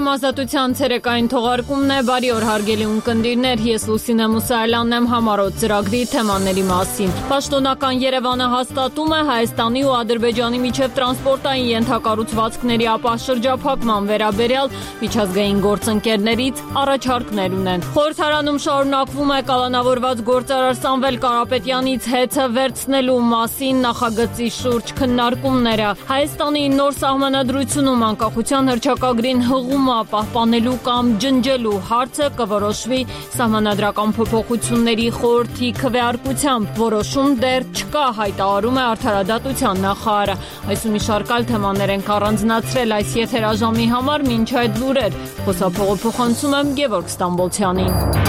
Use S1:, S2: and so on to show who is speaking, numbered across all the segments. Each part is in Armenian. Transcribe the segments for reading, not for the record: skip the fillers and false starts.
S1: Եթերում ազատության ցերեկային թողարկումն է։ Բարի օր հարգելի ունկնդիրներ, ես Լուսինե Մուսայելյանն եմ համառոտ ծրագրի թեմաների մասին։ Պաշտոնական Երևանը հաստատում է Հայաստանի ու Ադրբեջանի միջև տրանսպորտային ենթակառուցվածքների ապահ վերաբերյալ միջազգային գործընկերներից առաջարկներ ունեն։ Խորհրդարանում շարունակվում է կալանավորված գործարար Սամվել Կարապետյանից հեծը վերցնելու մասին նախագծի շուրջ քննարկումները։ Հայաստանի նոր սահմանադրությունում անկախության հռչակագրին հղումը պահպանելու կամ ջնջելու հարցը կորոշվի սահմանադրական փոփոխությունների խորհրդի քվեարկությամբ։ Որոշում դեռ չկա, հայտարարում է Արդարադատության նախարարը։ Այս ու մի շարք այլ թեմաներ ենք առանձնացրել այս եթերաժամի համար, մինչ այդ լուրեր խոսափողը փոխանցում եմ Գևորգ Ստամբոլցյանին։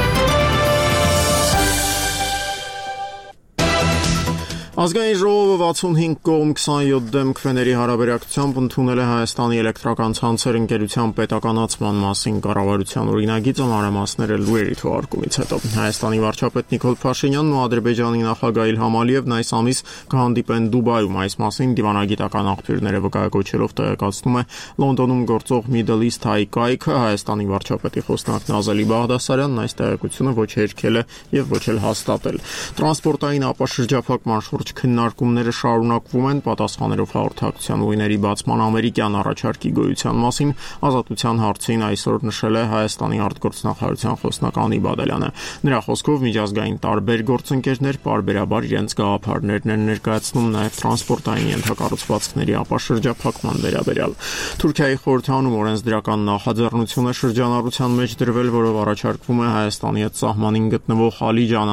S2: Ազգային ժողովը 65 կողմ 27 դեմ քվեների հարաբերակցությամբ ընդունել է Հայաստանի էլեկտրական ցանցեր ընկերության պետականացման մասին կառավարության օրինագիծը մանրամասները լուրերի թողարկումից հետո։ Հայաստանի վարչապետ Նիկոլ Փաշինյանն ու Ադրբեջանի նախագահ Իլհամ Ալիևն այս ամիս կհանդիպեն Դուբայում։ Այս մասին դիվանագիտական աղբյուրները վկայակոչելով տեղեկացնում է Լոնդոնում գործող Middle East High կայքը։ Հայաստանի վարչապետի խոսնակ Նազելի Բաղդասարյանն այս տեղեկությունը ոչ հերքել է եւ ոչ էլ հաստատել։ Տրանսպորտային ապաշրջափակման շուրջ քննարկումները շարունակվում են պատասխաներով հաղորդակցության ուղիների բացման ամերիկյան առաջարկի գոյության մասին ազատության հարցին այսօր նշել է Հայաստանի արտգործնախարարության խոսնակ Անի Բադալյանը։ Նրա խոսքով միջազգային տարբեր գործընկերներ պարբերաբար իրենց գաղափարներն են ներկայացնում նաև տրանսպորտային ենթակառուցվածքների ապաշրջափակման վերաբերյալ։ Թուրքիայի խորհրդանում օրենսդրական նախաձեռնություն է շրջանառության մեջ դրվել, որով առաջարկվում է Հայաստանի հետ սահմանին գտնվող Ալիջան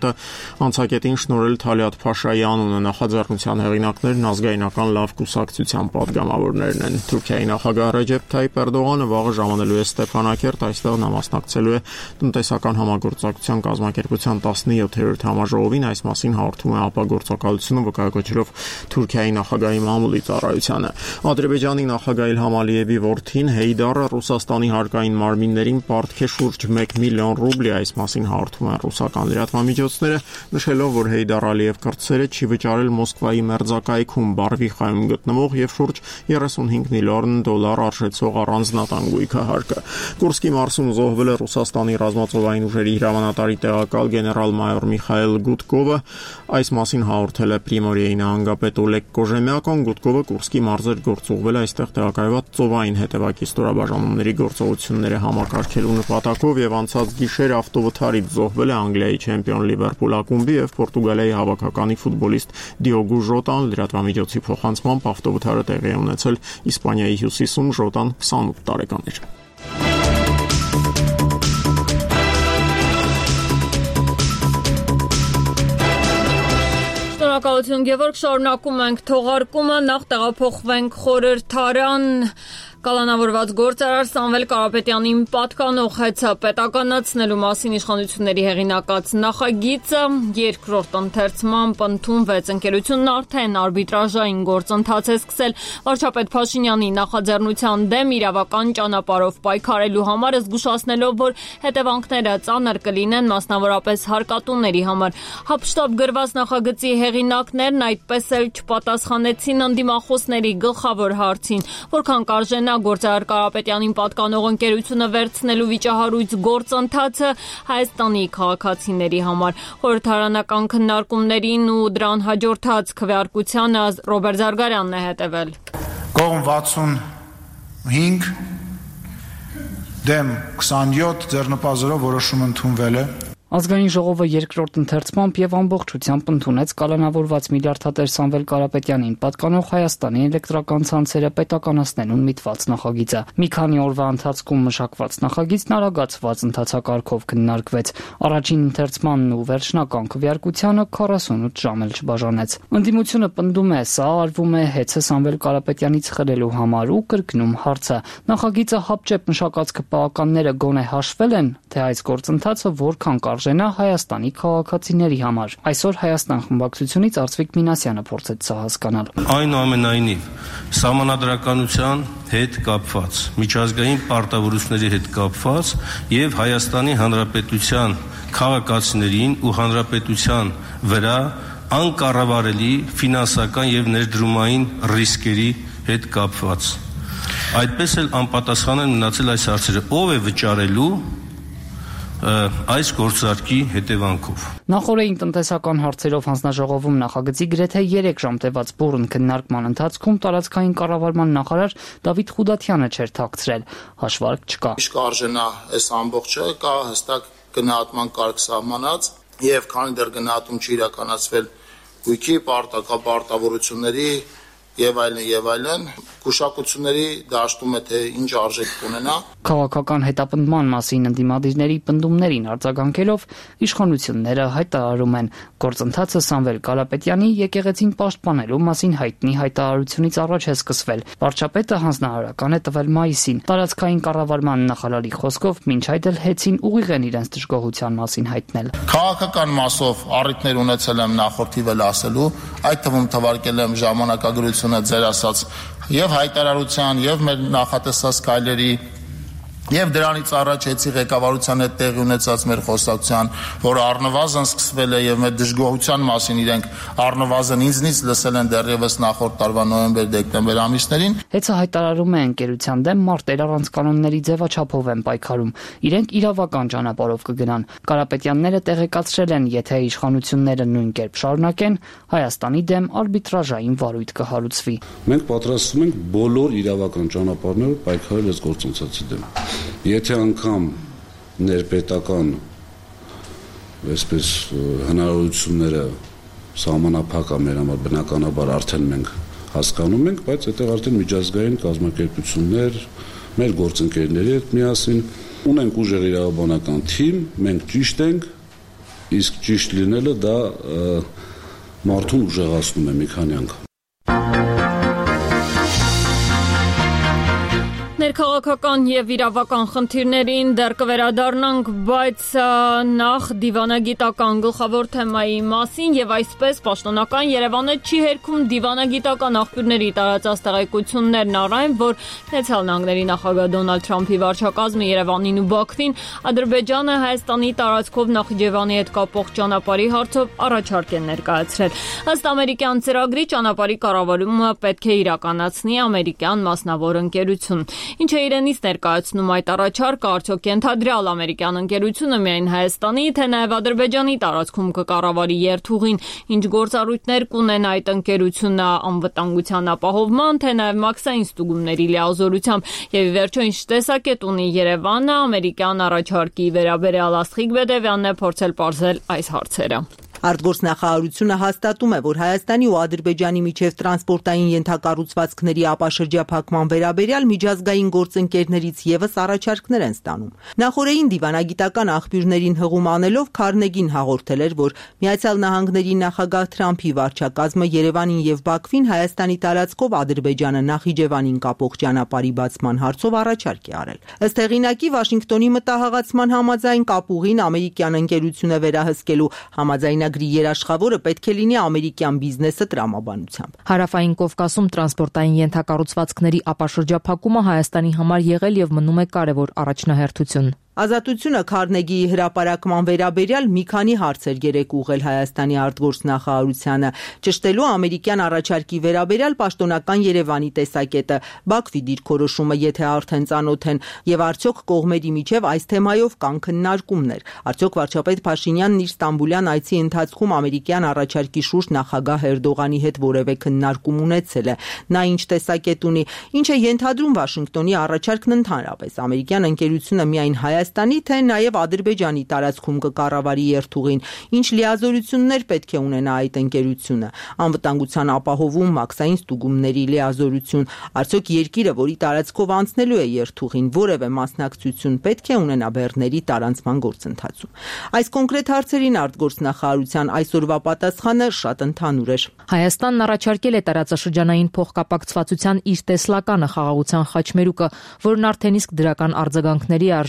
S2: անցակետին շնորհել Թալիաթ Փաշայի անունը։ Նախաձեռնության հեղինակներն ազգայնական լավ կուսակցության падգամավորներն են։ Թուրքիայի նախագահ Ռեջեփ Թայիփ Էրդողանը վաղը ժամանելու է Ստեփանակերտ, այստեղ նա մասնակցելու է տնտեսական համագործակցության կազմակերպության 17-րդ համաժողովին, այս մասին հաղորդում է ապագործակալությունը վկայակոչելով Թուրքիայի նախագահի մամուլի ծառայությանը։ Ադրբեջանի նախագահ Իլհամ Ալիևի որդին Հեյդարը Ռուսաստանի հարկային մարմիններին պարտք է շուրջ 1 միլիոն ռուբլի, այս մասին հաղորդում են ռուսական լրատվամիջոցները, նշելով, որ Հեյդար Ալիև կրտսերը չի վճարել Մոսկվայի մերձակայքում Բարվիխայում գտնվող եւ շուրջ 35 միլիոն դոլար արժեցող առանձնատան գույքահարկը։ Կուրսկի մարզում զոհվել է Ռուսաստանի ռազմածովային ուժերի հրամանատարի տեղակալ գեներալ-մայոր Միխայել Գուտկովը, այս մասին հաղորդել է Պրիմորիեի նահանգապետ Օլեգ Կոժեմյակոն։ Գուտկովը Կուրսկի մարզեր գործուղվել է այստեղ տեղակայված ծովային հետևակի ստորաբաժանումների գործողությունները համակարգելու նպատակով եւ անցած գիշեր ավտովթարից զոհվել է Անգլիայի չեմպիոն Լիվերպուլ ակումբի եւ Պորտուգալիայի հավաքականի ֆուտբոլիստ Դիոգո Ժոտան։ Լրատվամիջոցի փոխանցմամբ ավտովթարը տեղի է ունեցել Իսպանիայի հյուսիսում, Ժոտան 28 տարեկան էր։
S1: Շնորհակալություն Գևորգ, շարունակում ենք թողարկումը, նախ տեղափոխվենք խորհրդարան։ Կալանավորված գործարար Սամվել Կարապետյանին պատկանող հեծը պետականացնելու մասին իշխանությունների հեղինակած նախագիծը երկրորդ ընթերցմամբ ընդունվեց։ Ընկերությունն արդեն արբիտրաժային գործընթաց է սկսել վարչապետ Փաշինյանի նախաձեռնության դեմ իրավական ճանապարհով պայքարելու համար, զգուշացնելով, որ հետևանքները ծանր կլինեն, մասնավորապես հարկատուների համար։ Հապշտապ գրված նախագծի հեղինակներն այդպես էլ չպատասխանեցին ընդդիմախոսների գլխավոր հարցին, որքան կարժենա գործարար Կարապետյանին պատկանող ընկերությունը վերցնելու վիճահարույց գործընթացը Հայաստանի քաղաքացիների համար։ Խորհրդարանական քննարկումներին ու դրան հաջորդած քվեարկությանը Ռոբերտ Զարգարյանն է հետևել։
S3: Կողմ 65 դեմ 27 ձեռնպազորով որոշում ընդունվել է։
S4: Ազգային ժողովը երկրորդ ընթերցմամբ եւ ամբողջությամբ ընդունեց կալանավորված միլիարդատեր Սամվել Կարապետյանին պատկանող Հայաստանի էլեկտրական ցանցերը պետականացնելուն միտված նախագիծը։ Մի քանի օրվա ընթացքում մշակված նախագիծն արագացված ընթացակարգով քննարկվեց։ Առաջին ընթերցմանն ու վերջնական քվեարկությանը 48 ժամ էլ չբաժանեց։ Ընդդիմությունը պնդում է, սա արվում է հեծը Սամվել Կարապետյանից խլելու համար ու կրկնում հարցը։ Նախագիծը հապճեպ մշակած քպականները գոնե հաշվել են, թե այս գործընթացը որքան արժենա Հայաստանի քաղաքացիների համար։ Այսօր Հայաստան խմբակցությունից Արծվիկ Մինասյանը փորձեց սա հասկանալ։
S5: Այնուամենայնիվ, սահմանադրականության հետ կապված, միջազգային պարտավորությունների հետ կապված եւ Հայաստանի Հանրապետության քաղաքացիներին ու հանրապետության վրա անկառավարելի ֆինանսական եւ ներդրումային ռիսկերի հետ կապված։ Այդպես էլ անպատասխան են մնացել այս հարցերը. ով է վճարելու այս գործարքի հետևանքով։
S4: Նախորդին տնտեսական հարցերով հանձնաժողովում նախագծի գրեթե 3 ժամ տևած բուռն քննարկման ընթացքում տարածքային կառավարման նախարար Դավիթ Խուդատյանը չէր թաքցրել, հաշվարկ չկա։
S6: Իսկ արժենա այս ամբողջը կա հստակ գնահատման կարգ սահմանած եւ քանի դեռ գնահատում չի իրականացվել գույքի, պարտավորությունների եւ այլն, գուշակությունների դաշտում է թե ինչ արժեք կունենա։
S4: Քաղաքական հետապնդման մասին ընդդիմադիրների պնդումներին արձագանքելով իշխանությունները հայտարարում են գործընթացը Սամվել Կարապետյանի եկեղեցին պաշտպանելու մասին հայտնի հայտարարությունից առաջ է սկսվել։ Վարչապետը հանձնարարական է տվել մայիսին։ Տարածքային կառավարման նախարարի խոսքով մինչ այդ էլ հեցին ուղիղ են իրենց դժգոհության մասին հայտնել։
S6: Քաղաքական մասով առիթներ ունեցել եմ նախորդիվ էլ ասելու, այդ թվում թվարկել եմ ժամանակագրությունը ձեր ասած եւ հայտարարության եւ մեր նախատեսած քայլերի եւ դրանից առաջ էցի ղեկավարության հետ տեղի ունեցած մեր խոսակցության, որը առնվազն սկսվել է եւ մեր դժգոհության մասին իրենք առնվազն ինձնից լսել են դեռևս նախորդ տարվա նոյեմբեր-դեկտեմբեր ամիսներին։
S4: Հեցը հայտարարում է ընկերության դեմ մարտեր առանց կանոնների ձևաչափով են պայքարում։ Իրենք իրավական ճանապարհով կգնան։ Կարապետյանները տեղեկացրել են, եթե իշխանությունները նույն կերպ շարունակեն, Հայաստանի դեմ արբիտրաժային վարույթ կհարուցվի։
S7: Մենք պատրաստվում ենք բոլոր իրավական ճանապարհներով պայքարել այս գործընթացի դեմ։ Եթե անգամ ներպետական այսպես հնարավորությունները սահմանափակ է մեր համար բնականաբար արդեն մենք հասկանում ենք, բայց այդտեղ արդեն միջազգային կազմակերպություններ, մեր գործընկերների հետ միասին ունենք ուժեղ իրավաբանական թիմ, մենք ճիշտ ենք, իսկ ճիշտ լինելը դա մարդուն ուժեղացնում է մի քանի անգամ։
S1: Ներքաղաքական եւ իրավական խնդիրներին դեռ կվերադառնանք, բայց նախ դիվանագիտական գլխավոր թեմայի մասին եւ այսպես պաշտոնական Երևանը չի հերքում դիվանագիտական աղբյուրների տարածած տեղեկություններն առայն, որ Միացյալ Նահանգների նախագահ Դոնալդ Թրամփի վարչակազմը Երևանին ու Բաքվին Ադրբեջանը Հայաստանի տարածքով Նախիջևանի հետ կապող ճանապարհի հարցով առաջարկ են ներկայացրել։ Ըստ ամերիկյան ծրագրի ճանապարհի կառավարումը պետք է իրականացնի ամերիկյան մասնավոր ընկերություն։ Ինչ է իրենից ներկայացնում այդ առաջարկը, արդյոք ենթադրյալ ամերիկյան ընկերությունը միայն Հայաստանի, թե նաև Ադրբեջանի տարածքում կկառավարի երթուղին, ինչ գործառույթներ կունենա այդ ընկերությունը անվտանգության ապահովման, թե նաև մաքսային ստուգումների լիազորությամբ, եւ ի վերջո ինչ տեսակետ ունի Երևանը ամերիկյան առաջարկի վերաբերյալ Աստղիկ Բեդևյանն է փորձել պարզել այս հարցերը։
S8: Արտգործնախարարությունը հաստատում է, որ Հայաստանի ու Ադրբեջանի միջև տրանսպորտային ենթակառուցվածքների ապաշրջափակման վերաբերյալ միջազգային գործընկերներից եւս առաջարկներ են ստանում։ Նախորդին դիվանագիտական աղբյուրներին հղում անելով Քարնեգին հաղորդել էր, որ Միացյալ Նահանգների նախագահ Թրամփի վարչակազմը Երևանին եւ Բաքվին Հայաստանի տարածքով Ադրբեջանը Նախիջևանին կապող ճանապարհի բացման հարցով առաջարկ է արել։ Ըստ հեղինակի Վաշինգտոնի մտահղացման համաձայն կապուղին ամերիկյան ընկերությունը վերահսկելու համաձայն Գրի երաշխավորը պետք է լինի ամերիկյան բիզնեսը տրամաբանությամբ։
S9: Հարավային Կովկասում տրանսպորտային ենթակառուցվածքների ապաշրջափակումը Հայաստանի համար եղել եւ մնում է կարևոր առաջնահերթություն։
S8: Ազատությունը Քարնեգիի հրապարակման վերաբերյալ մի քանի հարցեր երեկ ուղղել Հայաստանի արտգործնախարարությանը, ճշտելու ամերիկյան առաջարկի վերաբերյալ պաշտոնական Երևանի տեսակետը, Բաքվի դիրքորոշումը, եթե արդեն ծանոթ են, եւ արդյոք կողմերի միջև այս թեմայով կան քննարկումներ։ Արդյոք վարչապետ Փաշինյանն իր Ստամբուլյան այցի ընթացքում ամերիկյան առաջարկի շուրջ նախագահ Էրդողանի հետ որևէ քննարկում ունեցել է։ Նա ինչ տեսակետ ունի, ինչ է ենթադրում Վաշինգտոնի առաջարկն ընդհանրապես։ Ամերիկյան ընկերությունը միայն Հայաստանի, թե նաև Ադրբեջանի տարածքում կկառավարի երթուղին, ինչ լիազորություններ պետք է ունենա այդ ընկերությունը, անվտանգության ապահովում, մաքսային ստուգումների լիազորություն, արդյոք երկիրը, որի տարածքով անցնելու է երթուղին, որևէ մասնակցություն պետք է ունենա բեռների տարանցման գործընթացում։ Այս կոնկրետ հարցերին արտգործնախարարության այսօրվա պատասխանը շատ ընդհանուր էր։
S9: Հայաստանն առաջարկել է տարածաշրջանային փոխկապակցվածության իր տեսլականը խաղաղության խաչմերուկը, որն արդեն իսկ դրական արձագանքների արժանացել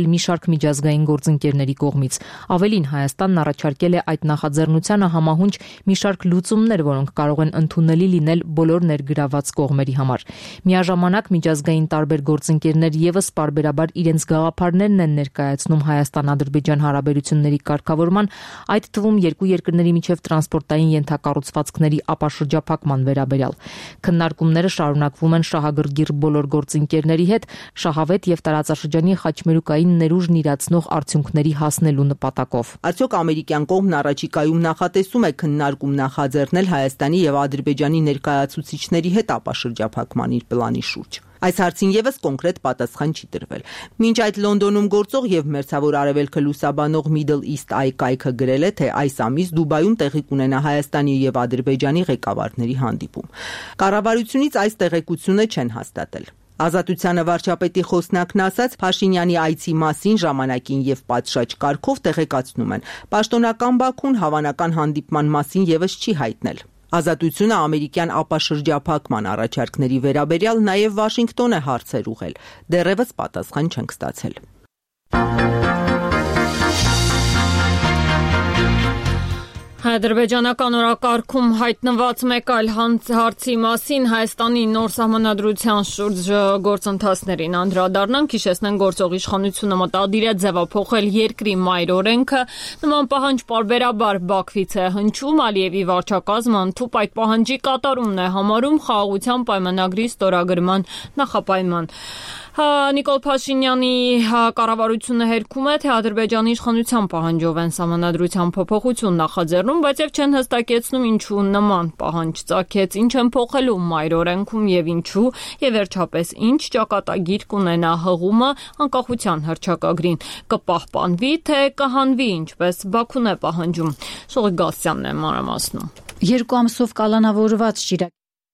S9: մի շարք միջազգային գործընկերների կողմից։ Ավելին, Հայաստանն առաջարկել է այդ նախաձեռնությանը համահունչ մի շարք լուծումներ, որոնք կարող են ընդունելի լինել բոլոր ներգրավված կողմերի համար։ Միաժամանակ միջազգային տարբեր գործընկերներ եւս պարբերաբար իրենց գաղափարներն են ներկայացնում Հայաստան-Ադրբեջան հարաբերությունների կարգավորման, այդ թվում երկու երկրների միջև տրանսպորտային ենթակառուցվածքների ապաշրջափակման վերաբերյալ։ Քննարկումները շարունակվում են շահագրգիռ բոլոր գործընկերների հետ շահավետ եւ տարածաշրջանի խաչմերուկային ներուժն իրացնող արդյունքների հասնելու նպատակով։
S8: Արդյոք ամերիկյան կողմն առաջիկայում նախատեսում է քննարկում նախաձեռնել Հայաստանի եւ Ադրբեջանի ներկայացուցիչների հետ ապաշրջափակման իր պլանի շուրջ։ Այս հարցին եւս կոնկրետ պատասխան չի տրվել։ Մինչ այդ Լոնդոնում գործող եւ մերձավոր արևելքը լուսաբանող Middle East Eye կայքը գրել է, թե այս ամիս Դուբայում տեղի կունենա Հայաստանի եւ Ադրբեջանի ղեկավարների հանդիպում։ Կառավարությունից այս տեղեկությունը չեն հաստատել։ Ազատությանը վարչապետի խոսնակն ասաց, Փաշինյանի այցի մասին ժամանակին եւ պատշաճ կարգով տեղեկացնում են։ Պաշտոնական Բաքուն հավանական հանդիպման մասին եւս չի հայտնել։ Ազատությունը ամերիկյան ապաշրջափակման առաջարկների վերաբերյալ նաև Վաշինգտոն է հարցեր ուղղել։ Դեռևս պատասխան չենք ստացել։
S1: Ադրբեջանական օրակարգում հայտնված մեկ այլ հարցի մասին Հայաստանի նոր սահմանադրության շուրջ գործընթացներին անդրադառնանք, հիշեցնենք գործող իշխանությունը մտադիր է ձևափոխել երկրի մայր օրենքը, նման պահանջ պարբերաբար Բաքվից է հնչում, Ալիևի վարչակազմը ընդհուպ այդ պահանջի կատարումն է համարում խաղաղության պայմանագրի ստորագրման նախապայման։ Նիկոլ Փաշինյանի կառավարությունը հերքում է, թե Ադրբեջանի իշխանության պահանջով են սահմանադրության փոփոխություն նախաձեռնում, բայց եւ չեն հստակեցնում ինչու նման պահանջ ծագեց, ինչ են փոխելու մայր օրենքում եւ ինչու, եւ վերջապես ինչ ճակատագիր կունենա հղումը անկախության հռչակագրին, կպահպանվի, թե կհանվի, ինչպես Բաքուն է պահանջում։ Շողիկ Գասյանն է մանրամասնում։
S10: 2 ամսով կալանավորված Շիրակ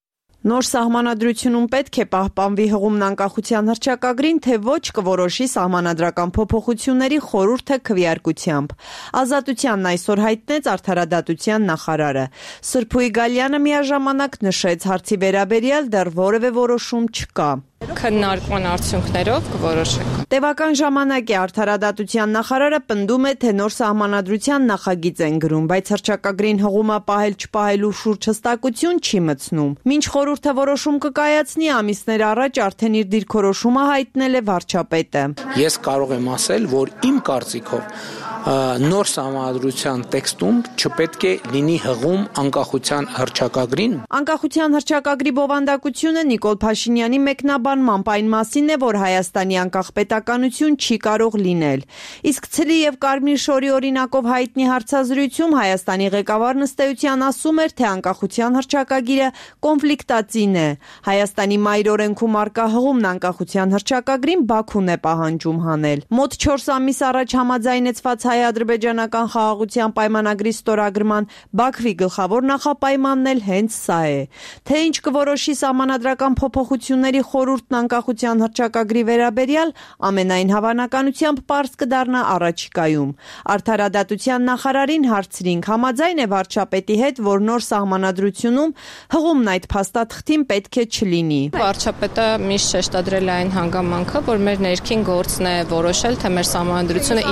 S10: Նոր սահմանադրությունում պետք է պահպանվի հղումն անկախության հռչակագրին, թե ոչ կորոշի սահմանադրական փոփոխությունների խորհուրդը քվեարկությամբ։ Ազատությանն այսօր հայտնեց արդարադատության նախարարը։ Սրփուի Գալյանը միաժամանակ նշեց, հարցի վերաբերյալ դեռ որևէ որոշում չկա։
S11: Քննարկման արդյունքներով կորոշենք։
S10: Տևական ժամանակ է արդարադատության նախարարը պնդում է, թե նոր սահմանադրության նախագիծ են գրում, բայց հռչակագրին հղումը պահել-չպահելու շուրջ հստակություն չի մտցնում։ Մինչ խորհուրդը որոշում կկայացնի, ամիսներ առաջ արդեն իր դիրքորոշումը հայտնել է վարչապետը։
S12: Ես կարող եմ ասել, որ իմ կարծիքով նոր սահմանադրության տեքստում չպետք է լինի հղում անկախության հռչակագրին։
S10: Անկախության հռչակագրի բովանդակությունը Նիկոլ Փաշինյանի մեկնաբանմամբ այն մասին է, որ Հայաստանի անկախ պետականություն չի կարող լինել։ Իսկ ցլի եւ կարմիր շորի օրինակով հայտնի հարցազրույցում Հայաստանի ղեկավարն ըստ էության ասում էր, թե անկախության հռչակագիրը կոնֆլիկտածին է։ Հայաստանի մայր օրենքում արկա հղումն անկախության հռչակագրին Բաքուն է պահանջում հանել։ Մոտ 4 ամիս առաջ համաձայնեցված հայ-ադրբեջանական խաղաղության պայմանագրի ստորագրման Բաքվի գլխավոր նախապայմանն էլ հենց սա է։ Թե ինչ կորոշի սահմանադրական փոփոխությունների խորհուրդն անկախության հռչակագրի վերաբերյալ, ամենայն հավանականությամբ պարզ կդառնա առաջիկայում։ Արդարադատության նախարարին հարցրինք, համաձայն է վարչապետի հետ, որ նոր սահմանադրությունում հղումն այդ փաստաթղթին պետք է չլինի։
S11: Վարչապետը միշտ շեշտադրել է այն հանգամանքը, որ մեր ներքին գործն է որոշել, թե մեր սահմանադրությունը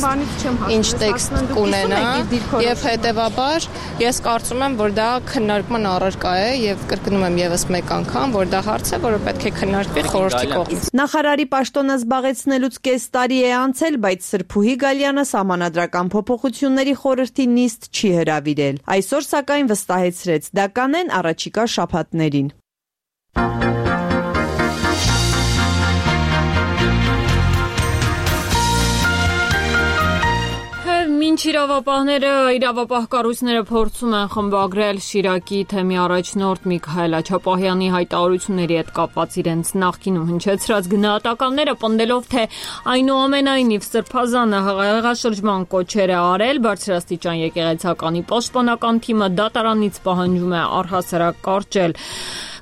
S11: ինչ տեքստ կունենա, եւ հետեւաբար ես կարծում եմ, որ դա քննարկման առարկա է եւ կրկնում եմ եւս մեկ անգամ, որ դա հարց է, որը պետք է քննարկվի խորհրդի կողմից։
S10: Նախարարի պաշտոնը զբաղեցնելուց կես տարի է անցել, բայց Սրփուհի Գալյանը սահմանադրական փոփոխությունների խորհրդի նիստ չի հրավիրել։ Այսօր սակայն վստահեցրեց, դա կանեն առաջիկա շաբաթներին։
S1: Մինչ իրավապահ կառույցները փորձում են խմբագրել Շիրակի թեմի առաջնորդ Միքայել Աչապահյանի հայտարարությունների հետ կապված իրենց նախկինում հնչեցրած գնահատականները, պնդելով, թե այնուամենայնիվ Սրբազանը հեղաշրջման կոչեր է արել, բարձրաստիճան եկեղեցականի պաշտպանական թիմը դատարանից պահանջում է առհասարակ կարճել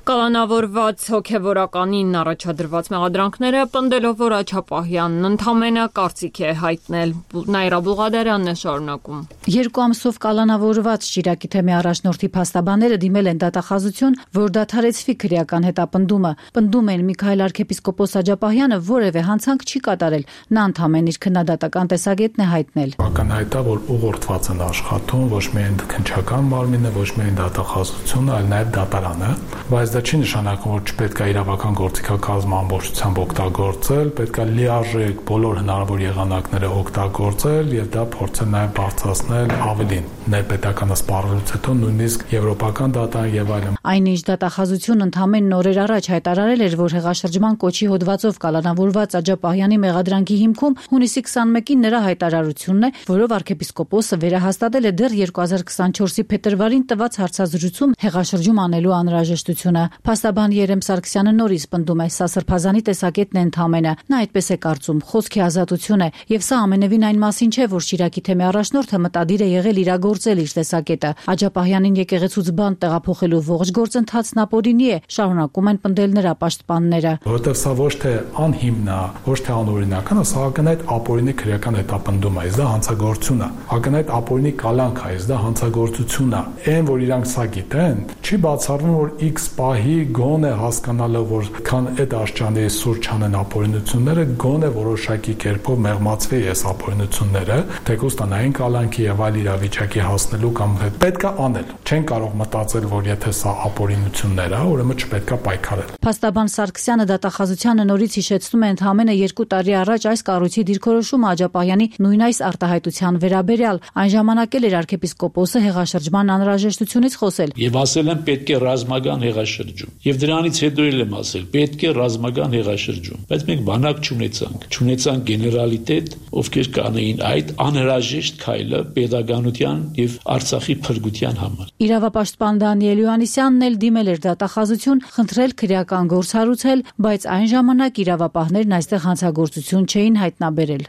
S1: Կալանավորված հոգևորականին առաջադրված մեղադրանքները պնդելով, որ Աջապահյանն ընդամենը կարծիք է հայտնել։ Նաիրա Բուղադարյանն է շարունակում։
S13: 2 ամսով կալանավորված Շիրակի թեմի առաջնորդի փաստաբանները դիմել են դատախազություն, որ դադարեցվի քրեական հետապնդումը։ Պնդում են Միքայել arczepiskopos Աջապահյանը որևէ հանցանք չի կատարել։ Նա ընդամենը իր քննադատական տեսակետն է հայտնել։
S14: Ակնհայտ է, որ ուղղորդված են աշխատում ոչ միայն քննչական մարմինը, ոչ միայն դատախազությունը, այլ նաև դատարանը, բայց դա չի նշանակում, որ չպետք է իրավական գործիքակազմը ամբողջությամբ օգտագործել, պետք է լիարժեք բոլոր հնարավոր եղանակները օգտագործել եւ դա փորձել նաև բարձրացնել ավելին ներպետականը սպառելուց հետո նույնիսկ եվրոպական դատան եւ այլն։
S13: Այնինչ դատախազությունն ընդամենը օրեր առաջ հայտարարել էր, որ հեղաշրջման կոչի հոդվածով կալանավորված Աջապահյանի մեղադրանքի հիմքում հունիսի 21-ին նրա հայտարարությունն է, որով arczepiskopos-ը վերահաստատել է դեռ 2024-ի փետրվարին տված հարցազրույցում հեղաշրջում անելու անհրաժեշտությունը։ Փաստաբան Երեմ Սարգսյանը նորից պնդում է, սա սրբազանի տեսակետն է ընդամենը։ Նա այդպես է կարծում, խոսքի ազատություն է, եւ սա ամենևին այն մասին չէ, որ Շիրակի թեմի առաջնորդը մտադիր է եղել իրագործել իր տեսակետը։ Աջապահյանին եկեղեցուց բան տեղափոխելու ողջ գործընթացն ապօրինի է, շարունակում են պնդել նրա պաշտպանները։
S14: Որովհետեւ սա ոչ թե անհիմն է, ոչ թե անօրինական է, սա ակնհայտ ապօրինի քրեական հետապնդում է, դա հանցագործություն է։ Ակնհայտ ապօրինի կալանք է, դա հանցագործություն է։ Այն, որ իրանք սա գիտեն, չի բացառվում, որ X պահի գոնե հասկանալով, որ քան այդ աշճանի սուրճ անեն ապօրինությունները, գոնե որոշակի կերպով մեղմացվի այս ապօրինությունները, թեկուզ տնային կալանքի եւ այլ իրավիճակի հասնելու կամ պետք է անել։ Չեն կարող մտածել, որ եթե սա ապօրինություններ է, ուրեմն չպետք է պայքարել։
S13: Փաստաբան Սարգսյանը դատախազությանը նորից հիշեցնում է ընդամենը 2 տարի առաջ այս կառույցի դիրքորոշումը Աջապահյանի նույն այս արտահայտության վերաբերյալ։ Այն ժամանակ էլ էր arczepiskopos-ը հեղաշրջման անհրաժեշտությունից խոսել։
S15: Եվ ասել են պետք է ռազմական հեղաշրջում։ Եվ դրանից հետո էլ եմ ասել պետք է ռազմական հեղաշրջում։ Բայց մենք բանակ չունեցանք գեներալիտետ, ովքեր կանեին այդ անհրաժեշտ քայլը pedagogian եւ Արցախի փրկության համար։
S13: Իրավապաշտպան Դանիել Յոհաննիսյանն էլ դիմել էր դատախազություն, խնդրել քրեական գործ հարուցել, բայց այն ժամանակ իրավապահներն այստեղ հանցագործություն չէին հայտնաբերել։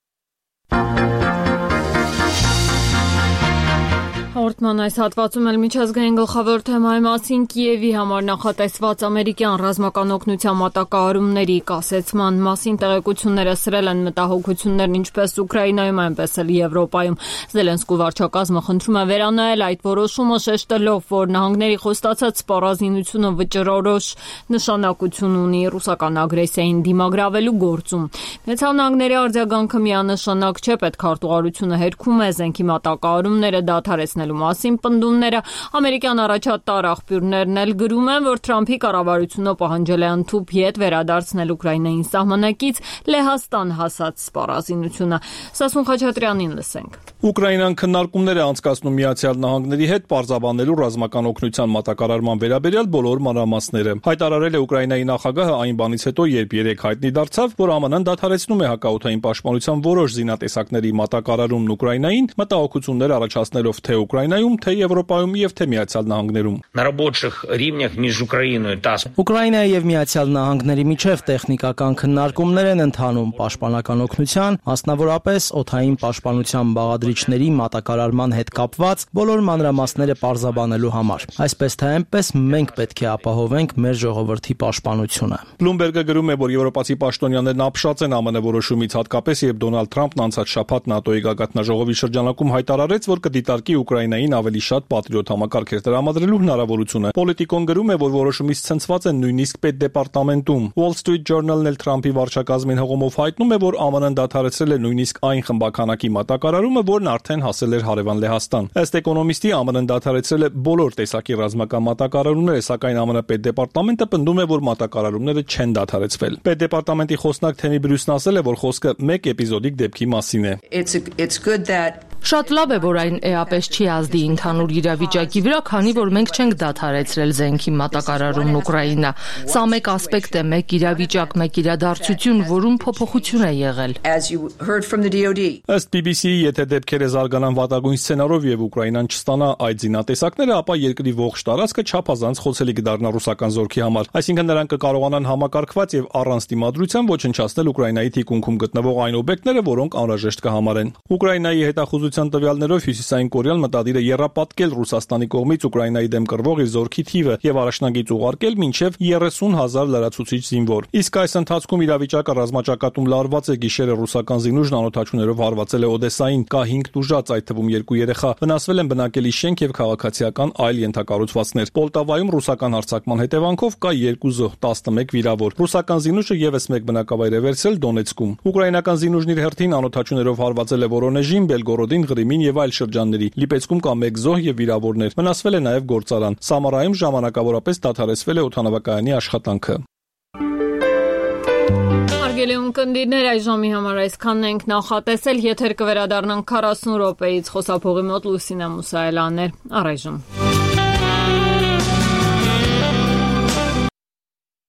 S1: Հաղորդման այս հատվածում էլ միջազգային գլխավոր թեմայի մասին Կիևի համար նախատեսված ամերիկյան ռազմական օգնության մատակարարումների կասեցման մասին տեղեկությունները սրել են մտահոգություններն ինչպես Ուկրաինայում, այնպես էլ Եվրոպայում։ Զելենսկու վարչակազմը խնդրում է վերանայել այդ որոշումը, շեշտելով, որ նահանգների խոստացած սպառազինությունը վճռորոշ նշանակություն ունի ռուսական ագրեսիային դիմագրավելու գործում։ Միացյալ Նահանգների արձագանքը միանշանակ չէ, պետքարտուղարությունը հերքում է զենքի մատակարարումները դադարեցնել մասին պնդումները ամերիկյան առաջատար աղբյուրներն էլ գրում են, որ Թրամփի կառավարությունը պահանջել է ընդհուպ ետ վերադարձնել Ուկրաինային սահմանակից Լեհաստան հասած սպառազինությունը։ Սասուն Խաչատրյանին լսենք։
S16: Ուկրաինան քննարկումներ է անցկացնում Միացյալ Նահանգների հետ պարզաբանելու ռազմական օգնության մատակարարման վերաբերյալ բոլոր մանրամասները։ Հայտարարել է Ուկրաինայի նախագահը այն բանից հետո, երբ երեկ հայտնի դարձավ, որ ԱՄՆ-ն դադարեցնում է հակաօդային պաշտպանության որոշ զինատեսակների մատակարարումն Ուկրաինային, մտահոգություններ առաջացնելով թե Ուկրաինայում, թե Եվրոպայում եւ թե Միացյալ Նահանգներում։
S17: Ուկրաինայի եւ Միացյալ Նահանգների միջև տեխնիկական քննարկումներ են ընթանում պաշտպանական օգնության, մասնավորապես օդային պաշտպանության բաղադրիչների մատակարարման հետ կապված բոլոր մանրամասները պարզաբանելու համար։ Այսպես թե այնպես մենք պետք է ապահովենք մեր ժողովրդի պաշտպանությունը։
S16: Bloomberg-ը գրում է, որ եվրոպացի պաշտոնյաներն ապշած են ԱՄՆ որոշումից, հատկապես երբ Դոնալդ Թրամփն անցած շաբաթ ՆԱՏՕ-ի գագաթնաժողովի շրջանակում հայտարարեց, որ կդիտարկի Ուկրաինային ավելի շատ պատրիոտ համակարգեր տրամադրելու հնարավորությունը։ Պոլիտիկոն գրում է, որ որոշումից ցնցված են նույնիսկ պետդեպարտամենտում։ Wall Street Journal-ն էլ Թրամփի վարչակազմին հողոմով հայտնում է, որ ԱՄՆ-ն դադարեցրել է նույնիսկ այն խմբականակի մատակարարումը, որն արդեն հասել էր հարևան Լեհաստան։ Ըստ էկոնոմիստի ԱՄՆ-ն դադարեցրել է բոլոր տեսակի ռազմական մատակարարումները, սակայն ԱՄՆ պետդեպարտամենտը պնդում է, որ մատակարարումները չեն դադարեցվել։ Պետդեպարտամենտի խոսնակ Թեմի Բրյուսն ասել է, որ խոսքը մեկ էպիզոդիկ դեպքի մասին է։
S18: Շատ լավ է, որ այն էապես չի ազդի ընդհանուր իրավիճակի վրա, քանի որ մենք չենք դադարեցրել զենքի մատակարարումն Ուկրաինա։ Սա մեկ ասպեկտ է, մեկ իրավիճակ, մեկ իրադարձություն, որում փոփոխություն է եղել։
S16: Ըստ BBC-ի, եթե դեպքերը զարգանան վատագույն սցենարով եւ Ուկրաինան չստանա այդ զինատեսակները, ապա երկրի ողջ տարածքը չափազանց խոցելի կդառնա ռուսական զորքի համար։ Այսինքն նրանք կկարողանան համակարգված եւ առանց դիմադրության ոչնչացնել Ուկրաինայի թիկունքում գտնվող այն օբյեկտները, որոնք անհրաժեշտ կհամարեն։ Ուկրաինայի հետախուզության հետախուզության տվյալներով Հյուսիսային Կորեան մտադիր է եռապատկել Ռուսաստանի կողմից Ուկրաինայի դեմ կռվող իր զորքի թիվը եւ առաջնագիծ ուղարկել մինչեւ 30,000 լրացուցիչ զինվոր։ Իսկ այս ընթացքում իրավիճակը ռազմաճակատում լարված է, գիշերը ռուսական զինուժն անօթաչուներով հարվածել է Օդեսային, կա 5 տուժած, այդ թվում 2 երեխա, վնասվել են բնակելի շենք եւ քաղաքացիական այլ ենթակառուցվածքներ։ Պոլտավայում ռուսական հարձակման հետևանքով կա 2 զոհ, 11 վիրավոր։ Ռուսական զինուժը եւս 1 բնակավայր է վերցրել Դոնեցկում։ Ուկրաինական զինուժն իր հերթին անօթաչուներով հարվածել է Վորոնեժին, Բելգորոդին, Ղրիմին եւ այլ շրջանների։ Լիպեցկում կա 1 զոհ եւ վիրավորներ։ Վնասվել է նաեւ գործարան։ Սամարայում ժամանակավորապես դադարեցվել է օդանավակայանի աշխատանքը։
S1: Հարգելի ունկնդիրներ, այս ժամի համար այսքանն ենք նախատեսել, եթեր կվերադառնանք 40 րոպեից, խոսափողի մոտ Լուսինե Մուսայելյանն էր, առայժմ։